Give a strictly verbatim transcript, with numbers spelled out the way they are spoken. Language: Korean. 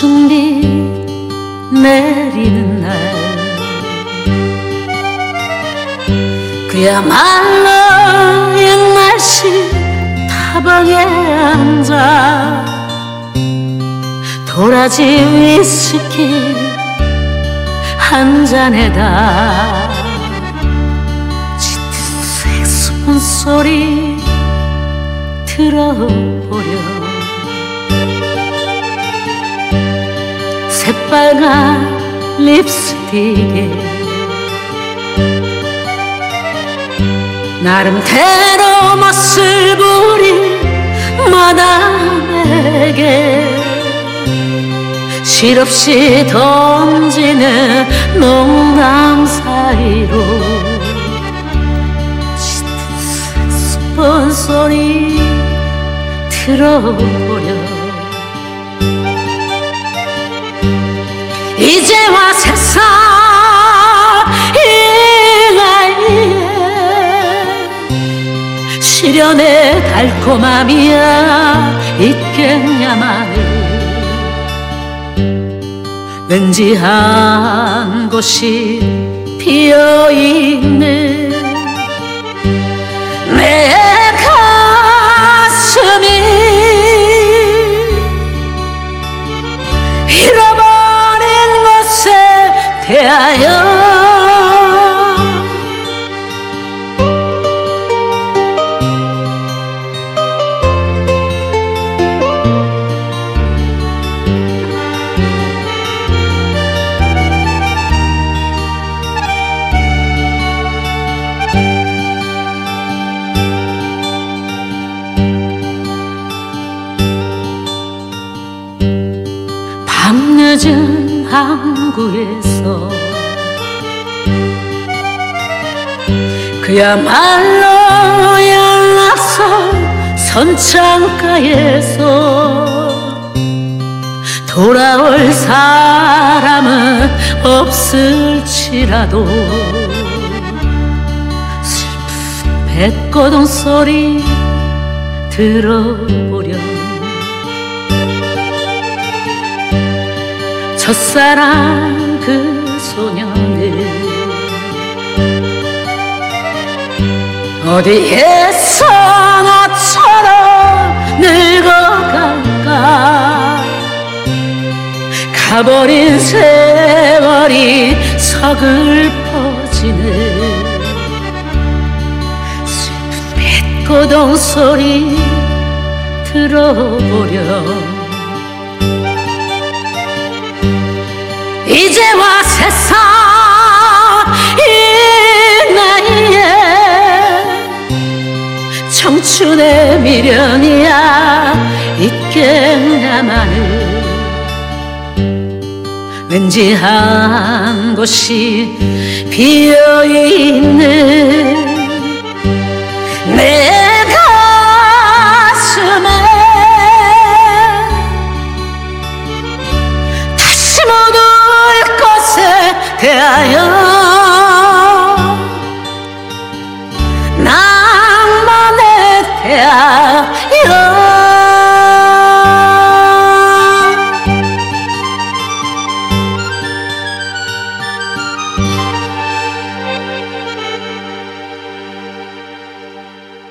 무슨 비 내리는 날 그야말로 옛날식 타방에 앉아 도라지 위스키 한 잔에다 짙은 색소폰 소리 들어보려 새빨간 립스틱에 나름대로 멋을 부린 마담에게 실없이 던지는 농담 사이로 짙은 색소폰 소리 들어보려 이제와 세상 이 나이에 시련의 달콤함이야 있겠냐마는 왠지 한 곳이 비어있는 내 가슴이 잃어버린 것에 대하여 밤늦은 항구에서 그야말로 연락선 선창가에서 돌아올 사람은 없을지라도 슬픈 뱃거동 소리 들어보렴 첫사랑 그 소녀는 어디에서 나처럼 늙어갈까 가버린 세월이 서글퍼지는 슬픈 뱃고동 소리 들어보렴 이제와 세상 이 나이에 청춘의 미련이야 있겠냐마는 왠지 한 곳이 비어있는 내 가슴에 다시 모두 대하여 낭만에 대하여